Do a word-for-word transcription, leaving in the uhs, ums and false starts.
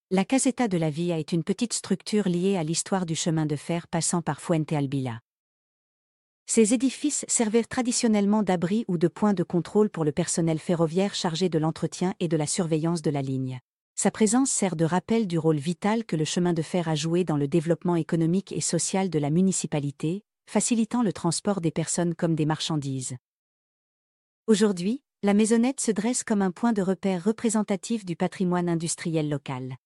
La Caseta de la Villa est une petite structure liée à l'histoire du chemin de fer passant par Fuente Albila. Ces édifices servaient traditionnellement d'abri ou de point de contrôle pour le personnel ferroviaire chargé de l'entretien et de la surveillance de la ligne. Sa présence sert de rappel du rôle vital que le chemin de fer a joué dans le développement économique et social de la municipalité, facilitant le transport des personnes comme des marchandises. Aujourd'hui, la maisonnette se dresse comme un point de repère représentatif du patrimoine industriel local.